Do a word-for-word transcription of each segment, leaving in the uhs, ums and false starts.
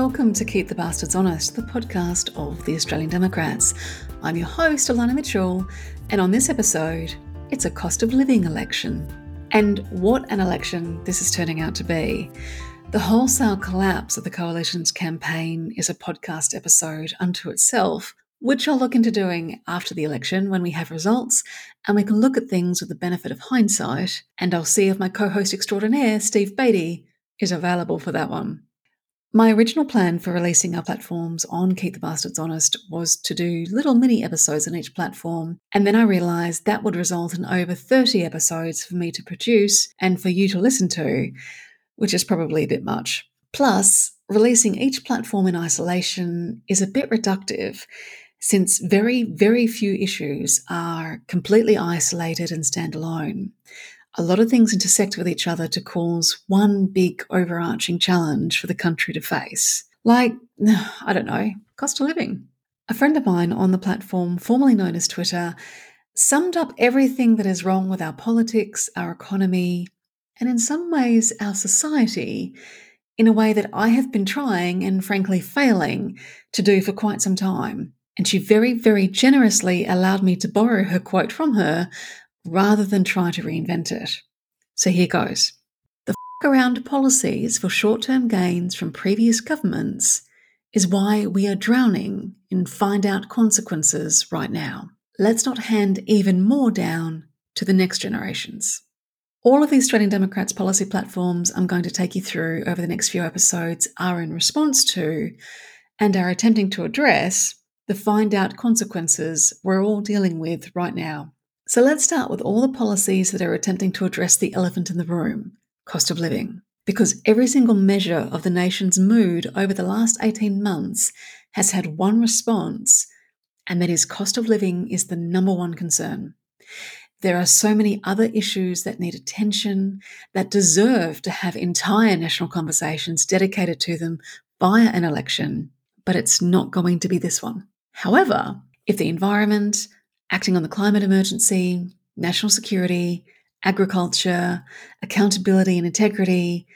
welcome to Keep the Bastards Honest, the podcast of the Australian Democrats. I'm your host, Alana Mitchell, and on this episode, it's a cost of living election. And what an election this is turning out to be. The wholesale collapse of the Coalition's campaign is a podcast episode unto itself, which I'll look into doing after the election when we have results and we can look at things with the benefit of hindsight, and I'll see if my co-host extraordinaire, Steve Beatty, is available for that one. My original plan for releasing our platforms on Keep the Bastards Honest was to do little mini episodes on each platform, and then I realised that would result in over thirty episodes for me to produce and for you to listen to, which is probably a bit much. Plus, releasing each platform in isolation is a bit reductive, since very, very few issues are completely isolated and standalone. A lot of things intersect with each other to cause one big overarching challenge for the country to face. Like, I don't know, cost of living. A friend of mine on the platform, formerly known as Twitter, summed up everything that is wrong with our politics, our economy, and in some ways our society in a way that I have been trying and frankly failing to do for quite some time. And she very, very generously allowed me to borrow her quote from her rather than try to reinvent it. So here goes. The f*** around policies for short-term gains from previous governments is why we are drowning in find-out consequences right now. Let's not hand even more down to the next generations. All of the Australian Democrats' policy platforms I'm going to take you through over the next few episodes are in response to and are attempting to address the find-out consequences we're all dealing with right now. So let's start with all the policies that are attempting to address the elephant in the room, cost of living. Because every single measure of the nation's mood over the last eighteen months has had one response, and that is cost of living is the number one concern. There are so many other issues that need attention, that deserve to have entire national conversations dedicated to them via an election, but it's not going to be this one. However, if the environment, acting on the climate emergency, national security, agriculture, accountability and integrity,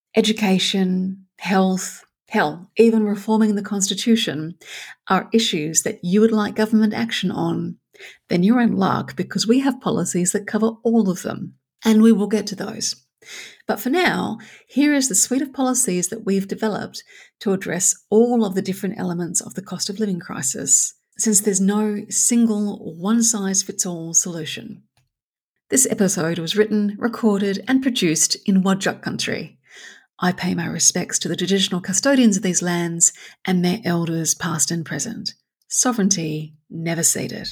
education, health, hell, even reforming the Constitution are issues that you would like government action on, then you're in luck because we have policies that cover all of them, and we will get to those. But for now, here is the suite of policies that we've developed to address all of the different elements of the cost of living crisis, since there's no single one-size-fits-all solution. This episode was written, recorded and produced in Whadjuk country. I pay my respects to the traditional custodians of these lands and their elders past and present. Sovereignty never ceded.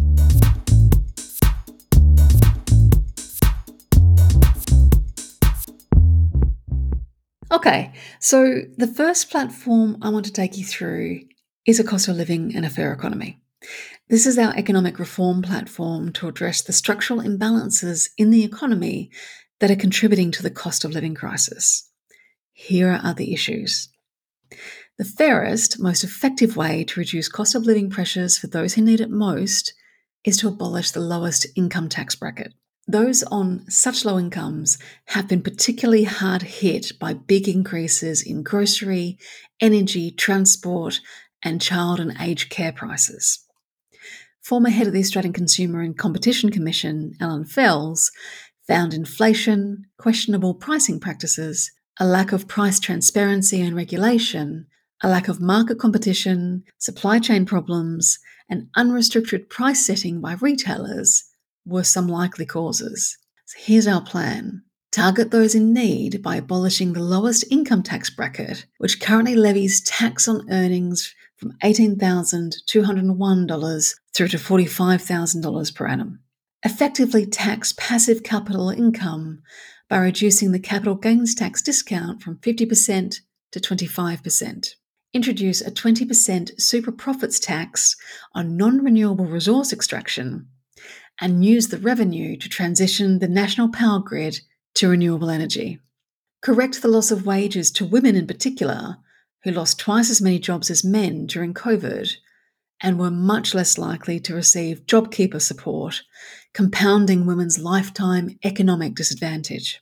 Okay, so the first platform I want to take you through is a cost of living and a fair economy. This is our economic reform platform to address the structural imbalances in the economy that are contributing to the cost of living crisis. Here are the issues. The fairest, most effective way to reduce cost of living pressures for those who need it most is to abolish the lowest income tax bracket. Those on such low incomes have been particularly hard hit by big increases in grocery, energy, transport, and child and aged care prices. Former head of the Australian Consumer and Competition Commission, Alan Fels, found inflation, questionable pricing practices, a lack of price transparency and regulation, a lack of market competition, supply chain problems, and unrestricted price setting by retailers were some likely causes. So here's our plan. Target those in need by abolishing the lowest income tax bracket, which currently levies tax on earnings from eighteen thousand two hundred one dollars through to forty-five thousand dollars per annum. Effectively tax passive capital income by reducing the capital gains tax discount from fifty percent to twenty-five percent. Introduce a twenty percent super profits tax on non-renewable resource extraction, and use the revenue to transition the national power grid to renewable energy. Correct the loss of wages to women in particular, who lost twice as many jobs as men during COVID and were much less likely to receive JobKeeper support, compounding women's lifetime economic disadvantage.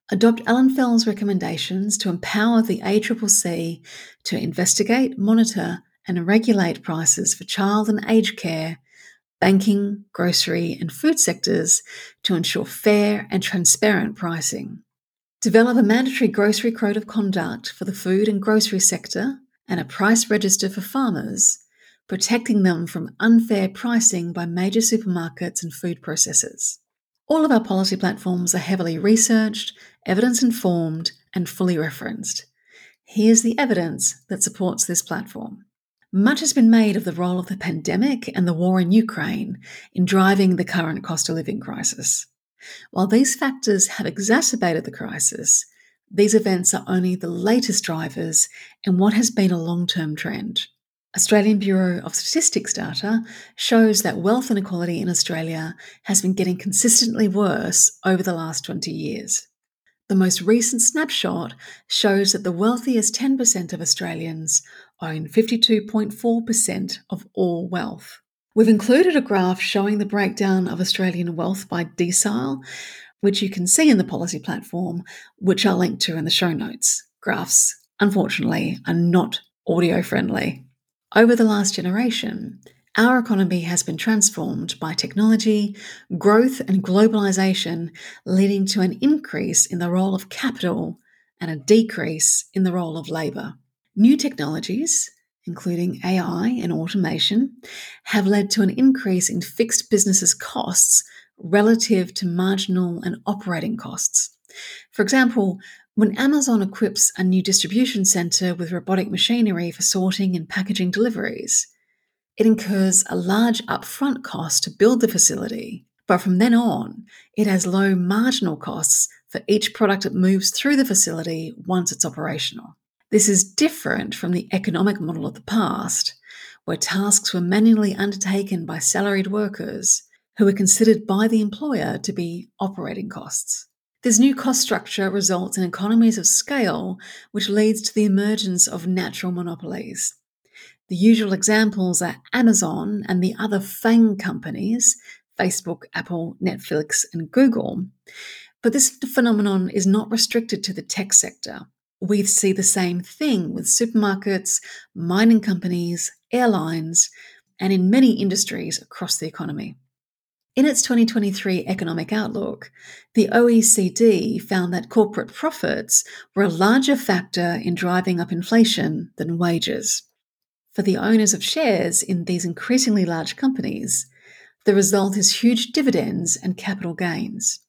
Adopt Allenfell's recommendations to empower the A C C C to investigate, monitor, and regulate prices for child and aged care, banking, grocery, and food sectors to ensure fair and transparent pricing. Develop a mandatory grocery code of conduct for the food and grocery sector and a price register for farmers, protecting them from unfair pricing by major supermarkets and food processors. All of our policy platforms are heavily researched, evidence-informed, and fully referenced. Here's the evidence that supports this platform. Much has been made of the role of the pandemic and the war in Ukraine in driving the current cost of living crisis. While these factors have exacerbated the crisis, these events are only the latest drivers in what has been a long-term trend. Australian Bureau of Statistics data shows that wealth inequality in Australia has been getting consistently worse over the last twenty years. The most recent snapshot shows that the wealthiest ten percent of Australians own fifty-two point four percent of all wealth. We've included a graph showing the breakdown of Australian wealth by decile, which you can see in the policy platform, which I'll link to in the show notes. Graphs, unfortunately, are not audio friendly. Over the last generation, our economy has been transformed by technology, growth, and globalization, leading to an increase in the role of capital and a decrease in the role of labour. New technologies, including A I and automation, have led to an increase in fixed businesses' costs relative to marginal and operating costs. For example, when Amazon equips a new distribution centre with robotic machinery for sorting and packaging deliveries, it incurs a large upfront cost to build the facility, but from then on, it has low marginal costs for each product that moves through the facility once it's operational. This is different from the economic model of the past, where tasks were manually undertaken by salaried workers who were considered by the employer to be operating costs. This new cost structure results in economies of scale, which leads to the emergence of natural monopolies. The usual examples are Amazon and the other FANG companies, Facebook, Apple, Netflix, and Google. But this phenomenon is not restricted to the tech sector. We see the same thing with supermarkets, mining companies, airlines, and in many industries across the economy. In its twenty twenty-three Economic Outlook, the O E C D found that corporate profits were a larger factor in driving up inflation than wages. For the owners of shares in these increasingly large companies, the result is huge dividends and capital gains.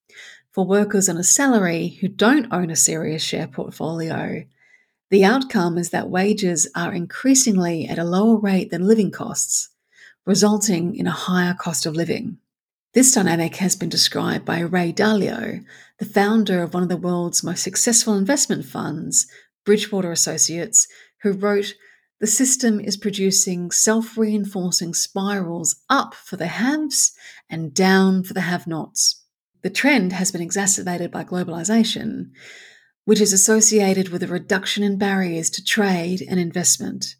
For workers on a salary who don't own a serious share portfolio, the outcome is that wages are increasingly at a lower rate than living costs, resulting in a higher cost of living. This dynamic has been described by Ray Dalio, the founder of one of the world's most successful investment funds, Bridgewater Associates, who wrote, "The system is producing self-reinforcing spirals up for the haves and down for the have-nots." The trend has been exacerbated by globalization, which is associated with a reduction in barriers to trade and investment.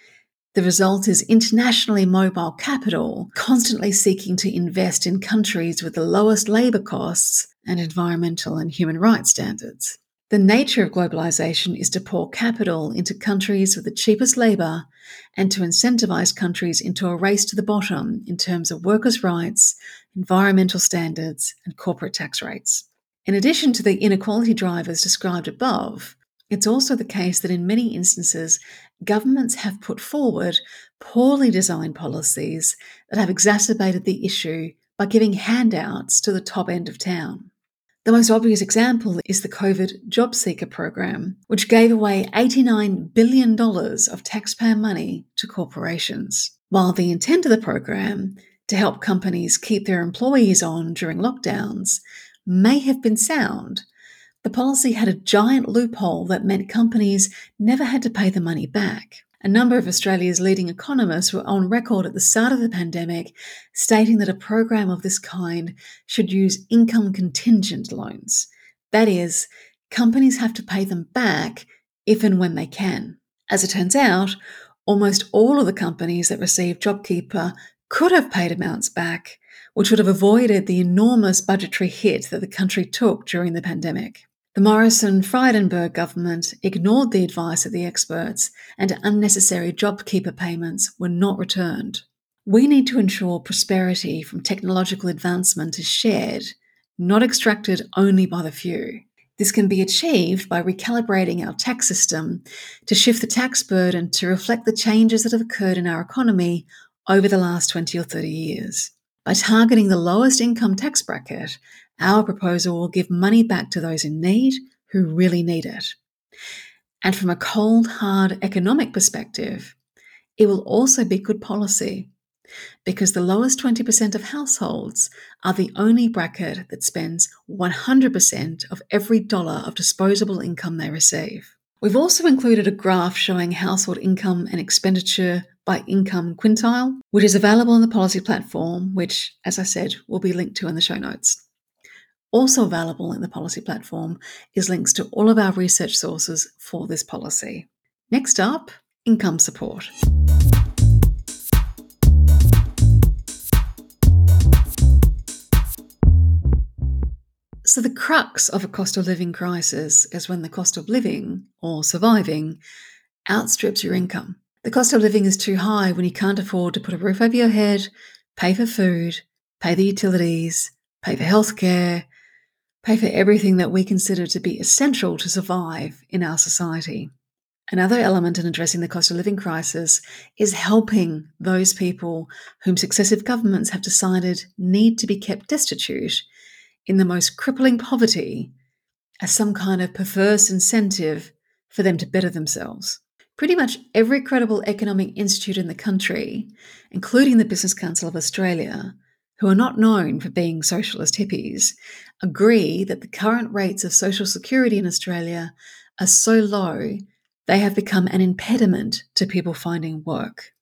The result is internationally mobile capital constantly seeking to invest in countries with the lowest labour costs and environmental and human rights standards. The nature of globalization is to pour capital into countries with the cheapest labour and to incentivize countries into a race to the bottom in terms of workers' rights, environmental standards, and corporate tax rates. In addition to the inequality drivers described above, it's also the case that in many instances, governments have put forward poorly designed policies that have exacerbated the issue by giving handouts to the top end of town. The most obvious example is the COVID JobSeeker program, which gave away eighty-nine billion dollars of taxpayer money to corporations. While the intent of the program, to help companies keep their employees on during lockdowns, may have been sound, the policy had a giant loophole that meant companies never had to pay the money back. A number of Australia's leading economists were on record at the start of the pandemic stating that a program of this kind should use income contingent loans. That is, companies have to pay them back if and when they can. As it turns out, almost all of the companies that received JobKeeper could have paid amounts back, which would have avoided the enormous budgetary hit that the country took during the pandemic. The Morrison-Frydenberg government ignored the advice of the experts, and unnecessary JobKeeper payments were not returned. We need to ensure prosperity from technological advancement is shared, not extracted only by the few. This can be achieved by recalibrating our tax system to shift the tax burden to reflect the changes that have occurred in our economy over the last twenty or thirty years. By targeting the lowest income tax bracket, our proposal will give money back to those in need who really need it. And from a cold, hard economic perspective, it will also be good policy, because the lowest twenty percent of households are the only bracket that spends one hundred percent of every dollar of disposable income they receive. We've also included a graph showing household income and expenditure by income quintile, which is available on the policy platform, which, as I said, will be linked to in the show notes. Also available in the policy platform is links to all of our research sources for this policy. Next up, income support. So the crux of a cost of living crisis is when the cost of living, or surviving, outstrips your income. The cost of living is too high when you can't afford to put a roof over your head, pay for food, pay the utilities, pay for healthcare, pay for everything that we consider to be essential to survive in our society. Another element in addressing the cost of living crisis is helping those people whom successive governments have decided need to be kept destitute in the most crippling poverty as some kind of perverse incentive for them to better themselves. Pretty much every credible economic institute in the country, including the Business Council of Australia, who are not known for being socialist hippies, agree that the current rates of social security in Australia are so low they have become an impediment to people finding work.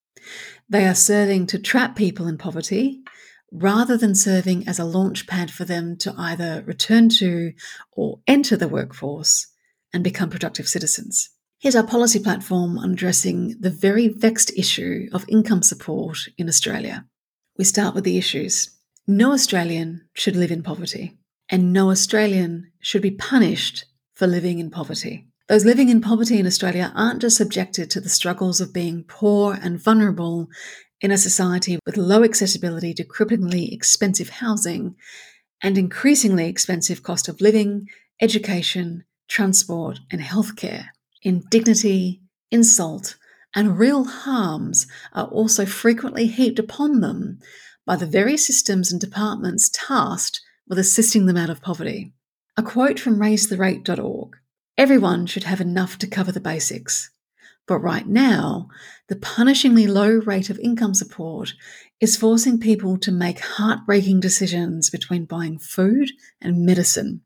They are serving to trap people in poverty rather than serving as a launch pad for them to either return to or enter the workforce and become productive citizens. Here's our policy platform on addressing the very vexed issue of income support in Australia. We start with the issues. No Australian should live in poverty, and no Australian should be punished for living in poverty. Those living in poverty in Australia aren't just subjected to the struggles of being poor and vulnerable in a society with low accessibility to cripplingly expensive housing and increasingly expensive cost of living, education, transport, and healthcare. Indignity, insult, and real harms are also frequently heaped upon them by the very systems and departments tasked with assisting them out of poverty. A quote from raise the rate dot org. Everyone should have enough to cover the basics. But right now, the punishingly low rate of income support is forcing people to make heartbreaking decisions between buying food and medicine.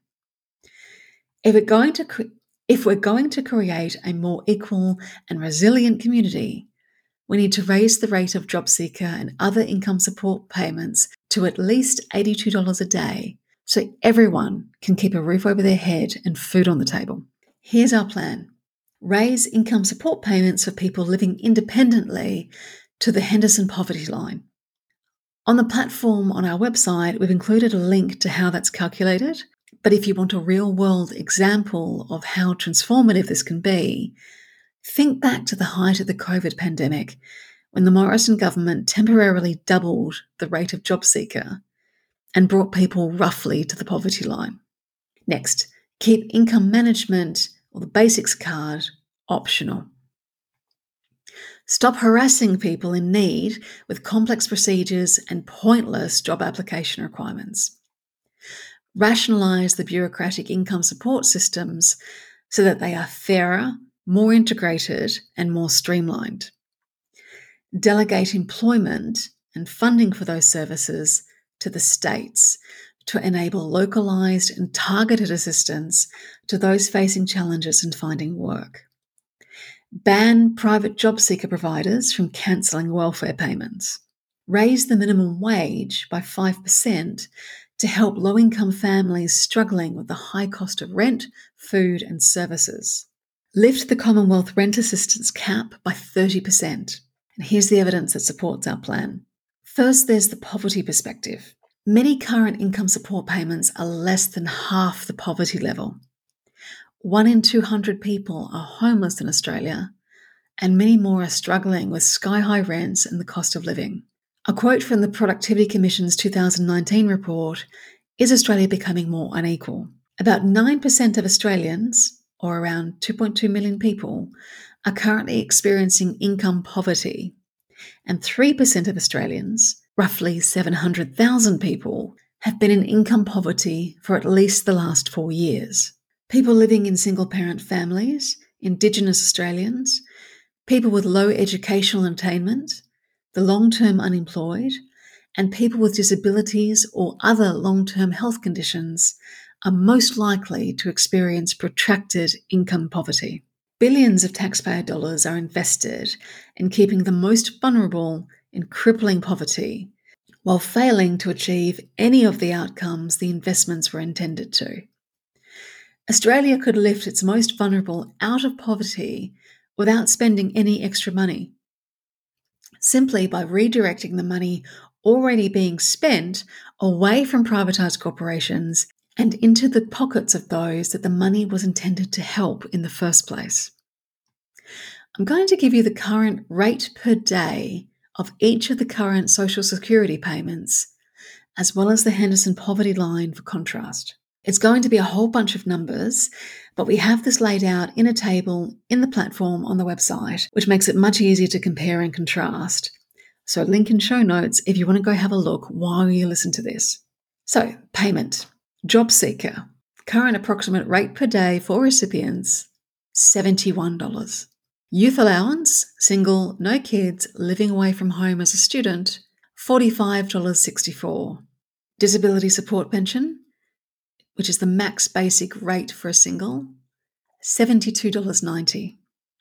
If we're going to, cre- if we're going to create a more equal and resilient community, we need to raise the rate of job seeker and other income support payments to at least eighty-two dollars a day so everyone can keep a roof over their head and food on the table. Here's our plan. Raise income support payments for people living independently to the Henderson poverty line. On the platform on our website, we've included a link to how that's calculated, but if you want a real-world example of how transformative this can be, think back to the height of the COVID pandemic when the Morrison government temporarily doubled the rate of job seeker and brought people roughly to the poverty line. Next, keep income management or the basics card optional. Stop harassing people in need with complex procedures and pointless job application requirements. Rationalise the bureaucratic income support systems so that they are fairer, more integrated, and more streamlined. Delegate employment and funding for those services to the states to enable localised and targeted assistance to those facing challenges in finding work. Ban private job seeker providers from cancelling welfare payments. Raise the minimum wage by five percent to help low-income families struggling with the high cost of rent, food, and services. Lift the Commonwealth rent assistance cap by thirty percent. And here's the evidence that supports our plan. First, there's the poverty perspective. Many current income support payments are less than half the poverty level. One in two hundred people are homeless in Australia, and many more are struggling with sky-high rents and the cost of living. A quote from the Productivity Commission's two thousand nineteen report, Is Australia Becoming More Unequal? About nine percent of Australians, or around two point two million people, are currently experiencing income poverty, and three percent of Australians, roughly seven hundred thousand people, have been in income poverty for at least the last four years. People living in single-parent families, Indigenous Australians, people with low educational attainment, the long-term unemployed, and people with disabilities or other long-term health conditions are most likely to experience protracted income poverty. Billions of taxpayer dollars are invested in keeping the most vulnerable in crippling poverty, while failing to achieve any of the outcomes the investments were intended to. Australia could lift its most vulnerable out of poverty without spending any extra money, simply by redirecting the money already being spent away from privatised corporations and into the pockets of those that the money was intended to help in the first place. I'm going to give you the current rate per day of each of the current social security payments, as well as the Henderson poverty line for contrast. It's going to be a whole bunch of numbers, but we have this laid out in a table in the platform on the website, which makes it much easier to compare and contrast. So link in show notes if you want to go have a look while you listen to this. So, payment. Job seeker. Current approximate rate per day for recipients, seventy-one dollars. Youth allowance, single, no kids, living away from home as a student, forty-five dollars sixty-four. Disability support pension, which is the max basic rate for a single, seventy-two dollars ninety.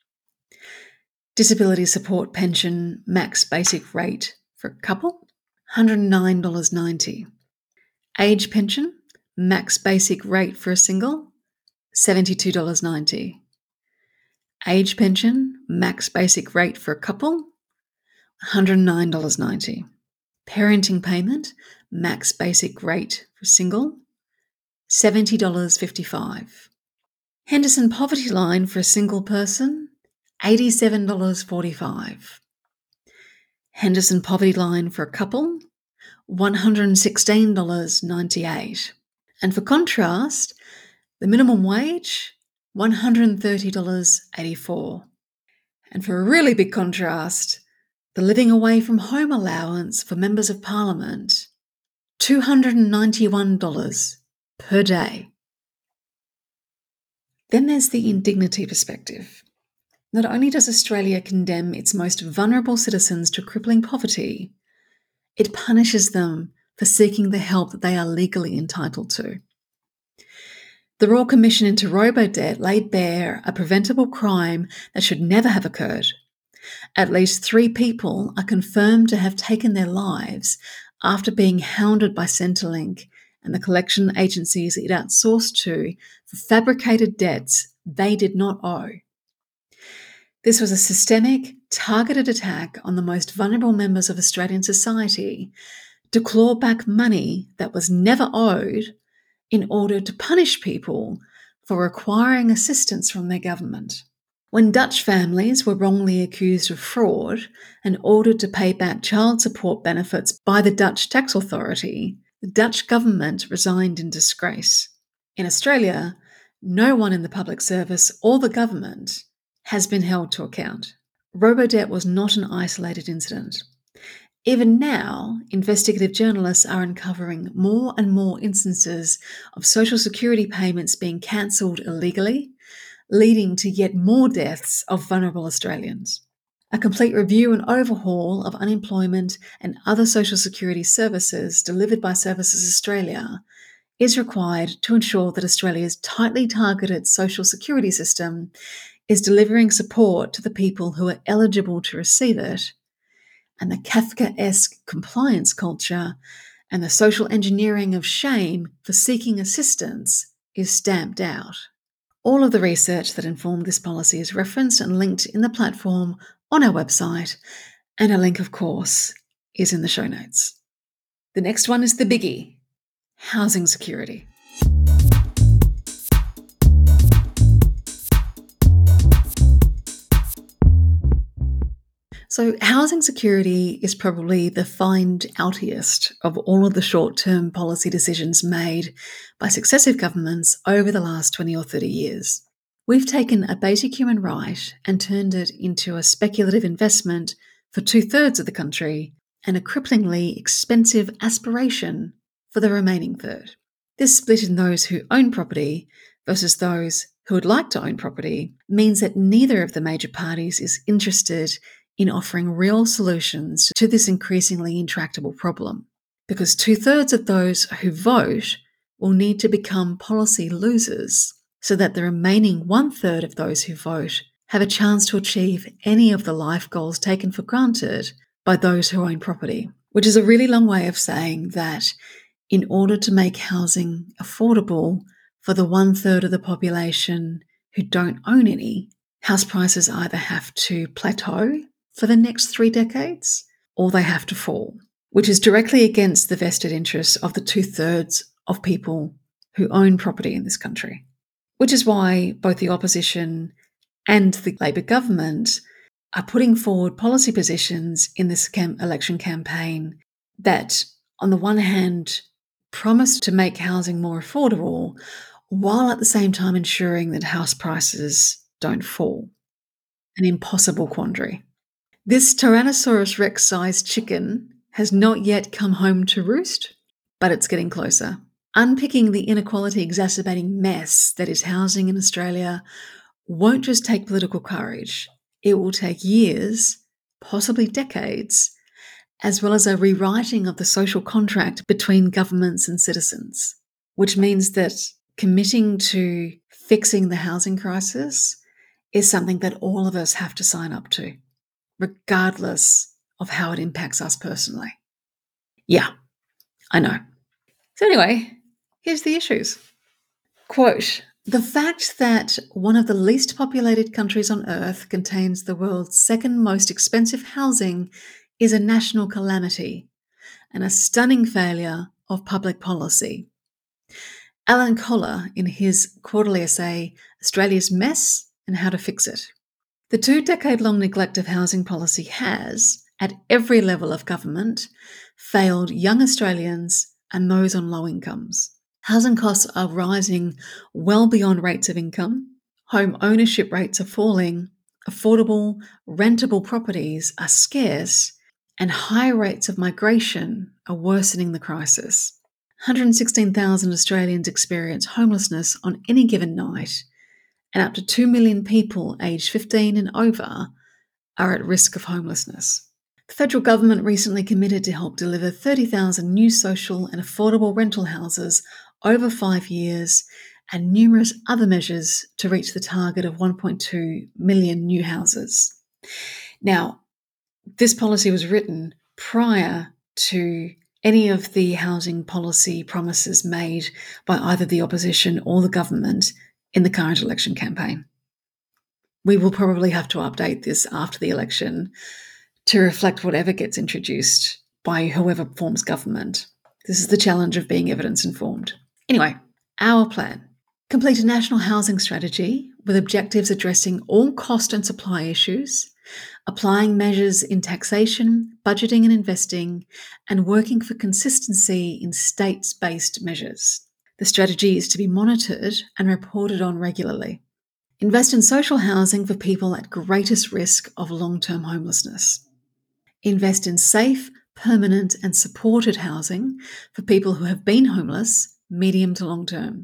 Disability support pension max basic rate for a couple, one hundred nine dollars ninety. Age pension max basic rate for a single, seventy-two dollars ninety. Age pension max basic rate for a couple, one hundred nine dollars ninety. Parenting payment max basic rate for single, seventy dollars fifty-five. Henderson poverty line for a single person, eighty-seven dollars forty-five. Henderson poverty line for a couple, one hundred sixteen dollars ninety-eight. And for contrast, the minimum wage, one hundred thirty dollars eighty-four. And for a really big contrast, the living away from home allowance for members of parliament, two hundred ninety-one dollars per day. Then there's the indignity perspective. Not only does Australia condemn its most vulnerable citizens to crippling poverty, it punishes them for seeking the help that they are legally entitled to. The Royal Commission into Robodebt laid bare a preventable crime that should never have occurred. At least three people are confirmed to have taken their lives after being hounded by Centrelink and the collection agencies it outsourced to for fabricated debts they did not owe. This was a systemic, targeted attack on the most vulnerable members of Australian society to claw back money that was never owed in order to punish people for requiring assistance from their government. When Dutch families were wrongly accused of fraud and ordered to pay back child support benefits by the Dutch tax authority, the Dutch government resigned in disgrace. In Australia, no one in the public service or the government has been held to account. Robodebt was not an isolated incident. Even now, investigative journalists are uncovering more and more instances of social security payments being cancelled illegally, leading to yet more deaths of vulnerable Australians. A complete review and overhaul of unemployment and other social security services delivered by Services Australia is required to ensure that Australia's tightly targeted social security system is delivering support to the people who are eligible to receive it, and the Kafkaesque compliance culture and the social engineering of shame for seeking assistance is stamped out. All of the research that informed this policy is referenced and linked in the platform on our website, and a link, of course, is in the show notes. The next one is the biggie, housing security. So, housing security is probably the find outiest of all of the short term policy decisions made by successive governments over the last twenty or thirty years. We've taken a basic human right and turned it into a speculative investment for two thirds of the country and a cripplingly expensive aspiration for the remaining third. This split in those who own property versus those who would like to own property means that neither of the major parties is interested in offering real solutions to this increasingly intractable problem, because two thirds of those who vote will need to become policy losers so that the remaining one third of those who vote have a chance to achieve any of the life goals taken for granted by those who own property, which is a really long way of saying that in order to make housing affordable for the one third of the population who don't own any, house prices either have to plateau for the next three decades or they have to fall, which is directly against the vested interests of the two thirds of people who own property in this country. Which is why both the opposition and the Labor government are putting forward policy positions in this cam- election campaign that, on the one hand, promise to make housing more affordable, while at the same time ensuring that house prices don't fall. An impossible quandary. This Tyrannosaurus Rex-sized chicken has not yet come home to roost, but it's getting closer. Unpicking the inequality exacerbating mess that is housing in Australia won't just take political courage. It will take years, possibly decades, as well as a rewriting of the social contract between governments and citizens, which means that committing to fixing the housing crisis is something that all of us have to sign up to, regardless of how it impacts us personally. Yeah, I know. So anyway, here's the issues. Quote, the fact that one of the least populated countries on earth contains the world's second most expensive housing is a national calamity and a stunning failure of public policy. Alan Kohler in his quarterly essay, Australia's Mess and How to Fix It. The two-decade-long neglect of housing policy has, at every level of government, failed young Australians and those on low incomes. Housing costs are rising well beyond rates of income. Home ownership rates are falling. Affordable, rentable properties are scarce, and high rates of migration are worsening the crisis. one hundred sixteen thousand Australians experience homelessness on any given night, and up to two million people aged fifteen and over are at risk of homelessness. The federal government recently committed to help deliver thirty thousand new social and affordable rental houses over five years and numerous other measures to reach the target of one point two million new houses. Now, this policy was written prior to any of the housing policy promises made by either the opposition or the government in the current election campaign. We will probably have to update this after the election to reflect whatever gets introduced by whoever forms government. This is the challenge of being evidence-informed. Anyway, our plan. Complete a national housing strategy with objectives addressing all cost and supply issues, applying measures in taxation, budgeting and investing, and working for consistency in states-based measures. The strategy is to be monitored and reported on regularly. Invest in social housing for people at greatest risk of long-term homelessness. Invest in safe, permanent and supported housing for people who have been homeless, medium to long term.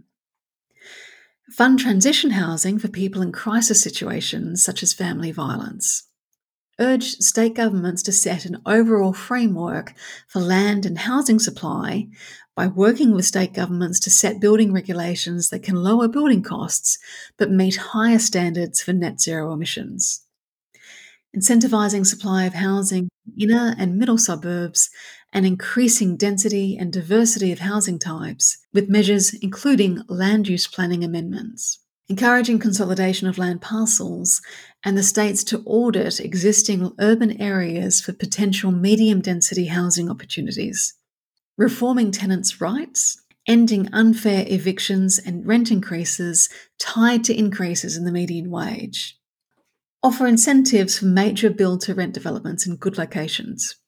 Fund transition housing for people in crisis situations such as family violence. Urge state governments to set an overall framework for land and housing supply by working with state governments to set building regulations that can lower building costs but meet higher standards for net zero emissions. Incentivising supply of housing in inner and middle suburbs and increasing density and diversity of housing types with measures including land use planning amendments. Encouraging consolidation of land parcels and the states to audit existing urban areas for potential medium-density housing opportunities. Reforming tenants' rights, ending unfair evictions and rent increases tied to increases in the median wage. Offer incentives for major build-to-rent developments in good locations.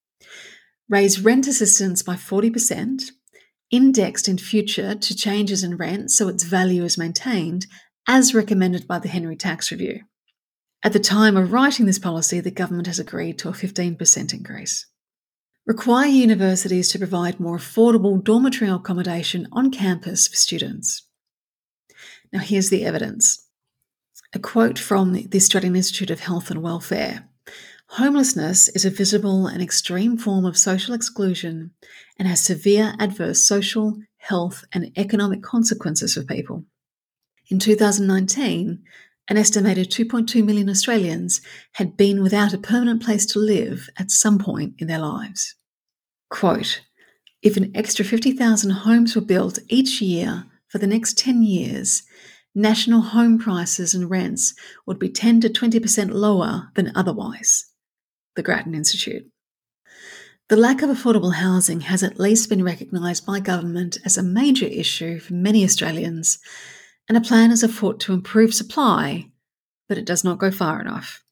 Raise rent assistance by forty percent, indexed in future to changes in rent so its value is maintained, as recommended by the Henry Tax Review. At the time of writing this policy, the government has agreed to a fifteen percent increase. Require universities to provide more affordable dormitory accommodation on campus for students. Now, here's the evidence. A quote from the Australian Institute of Health and Welfare. Homelessness is a visible and extreme form of social exclusion and has severe adverse social, health, and economic consequences for people. In two thousand nineteen, an estimated two point two million Australians had been without a permanent place to live at some point in their lives. Quote, if an extra fifty thousand homes were built each year for the next ten years, national home prices and rents would be ten to twenty percent lower than otherwise. The Grattan Institute. The lack of affordable housing has at least been recognised by government as a major issue for many Australians, and a plan is afoot to improve supply, but it does not go far enough.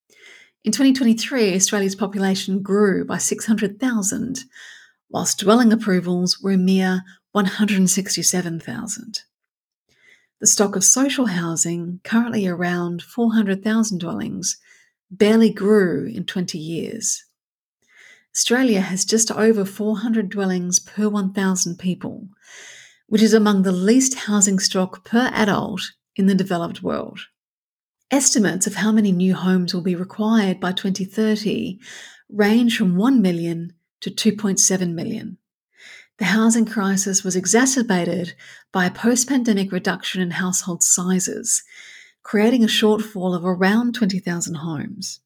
In twenty twenty-three, Australia's population grew by six hundred thousand, whilst dwelling approvals were a mere one hundred sixty-seven thousand. The stock of social housing, currently around four hundred thousand dwellings, barely grew in twenty years. Australia has just over four hundred dwellings per one thousand people, which is among the least housing stock per adult in the developed world. Estimates of how many new homes will be required by twenty thirty range from one million to two point seven million. The housing crisis was exacerbated by a post-pandemic reduction in household sizes, creating a shortfall of around twenty thousand homes.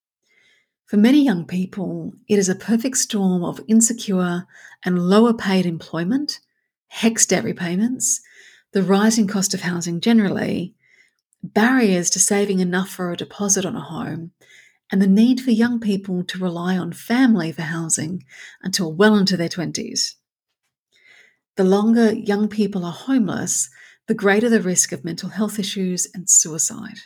For many young people, it is a perfect storm of insecure and lower paid employment, H E C S debt repayments, the rising cost of housing generally, barriers to saving enough for a deposit on a home, and the need for young people to rely on family for housing until well into their twenties. The longer young people are homeless, the greater the risk of mental health issues and suicide.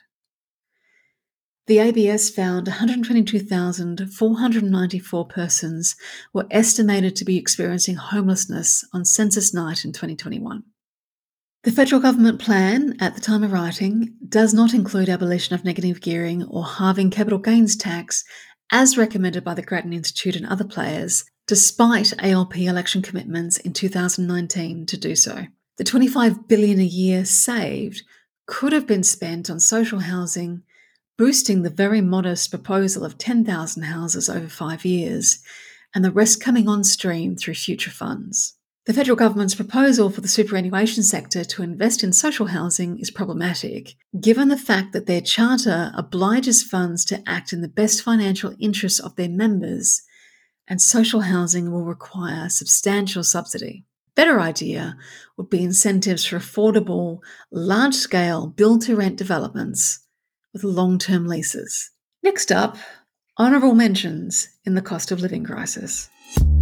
The A B S found one hundred twenty-two thousand four hundred ninety-four persons were estimated to be experiencing homelessness on census night in twenty twenty-one. The federal government plan, at the time of writing, does not include abolition of negative gearing or halving capital gains tax, as recommended by the Grattan Institute and other players, despite A L P election commitments in two thousand nineteen to do so. The twenty-five billion dollars a year saved could have been spent on social housing, boosting the very modest proposal of ten thousand houses over five years, and the rest coming on stream through future funds. The federal government's proposal for the superannuation sector to invest in social housing is problematic, given the fact that their charter obliges funds to act in the best financial interests of their members, and social housing will require substantial subsidy. Better idea would be incentives for affordable, large-scale build-to-rent developments with long-term leases. Next up, honourable mentions in the cost of living crisis.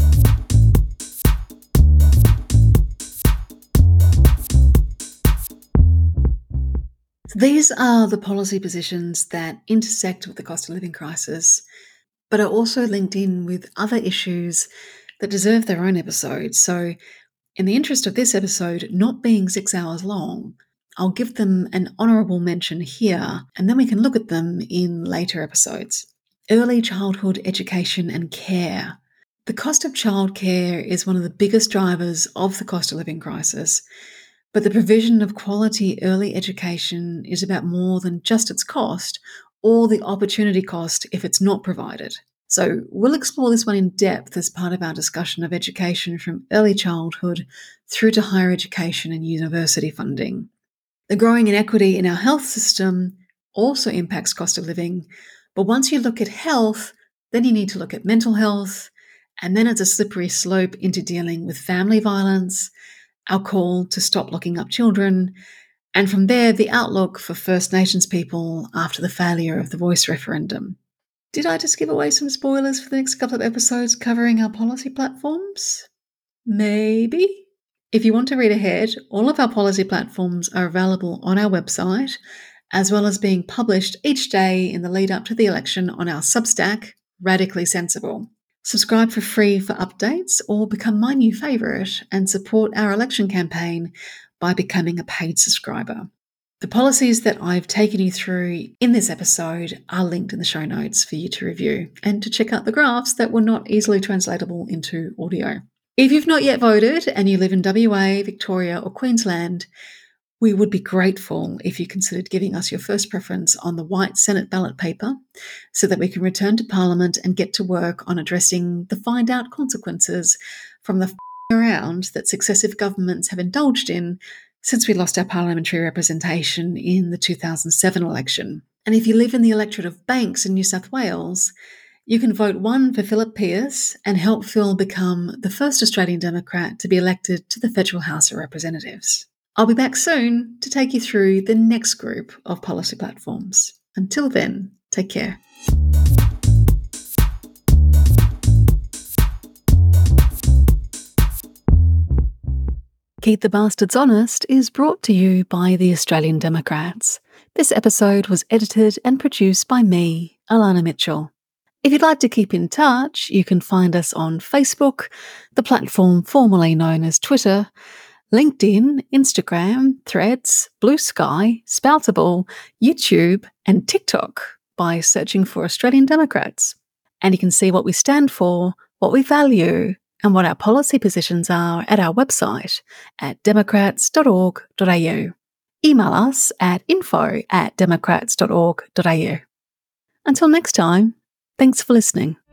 So these are the policy positions that intersect with the cost of living crisis, but are also linked in with other issues that deserve their own episode. So in the interest of this episode not being six hours long, I'll give them an honourable mention here, and then we can look at them in later episodes. Early childhood education and care. The cost of childcare is one of the biggest drivers of the cost of living crisis, but the provision of quality early education is about more than just its cost or the opportunity cost if it's not provided. So we'll explore this one in depth as part of our discussion of education from early childhood through to higher education and university funding. The growing inequity in our health system also impacts cost of living, but once you look at health, then you need to look at mental health, and then it's a slippery slope into dealing with family violence, our call to stop locking up children, and from there, the outlook for First Nations people after the failure of the Voice referendum. Did I just give away some spoilers for the next couple of episodes covering our policy platforms? Maybe. If you want to read ahead, all of our policy platforms are available on our website as well as being published each day in the lead up to the election on our Substack, Radically Sensible. Subscribe for free for updates or become my new favourite and support our election campaign by becoming a paid subscriber. The policies that I've taken you through in this episode are linked in the show notes for you to review and to check out the graphs that were not easily translatable into audio. If you've not yet voted and you live in W A, Victoria or Queensland, we would be grateful if you considered giving us your first preference on the white Senate ballot paper so that we can return to Parliament and get to work on addressing the find out consequences from the f***ing around that successive governments have indulged in since we lost our parliamentary representation in the two thousand seven election. And if you live in the electorate of Banks in New South Wales, you can vote one for Philip Pearce and help Phil become the first Australian Democrat to be elected to the Federal House of Representatives. I'll be back soon to take you through the next group of policy platforms. Until then, take care. Keep the Bastards Honest is brought to you by the Australian Democrats. This episode was edited and produced by me, Alana Mitchell. If you'd like to keep in touch, you can find us on Facebook, the platform formerly known as Twitter, LinkedIn, Instagram, Threads, Blue Sky, Spoutable, YouTube, and TikTok by searching for Australian Democrats. And you can see what we stand for, what we value, and what our policy positions are at our website at democrats dot org dot a u. Email us at info at democrats dot org dot a u. Until next time, thanks for listening.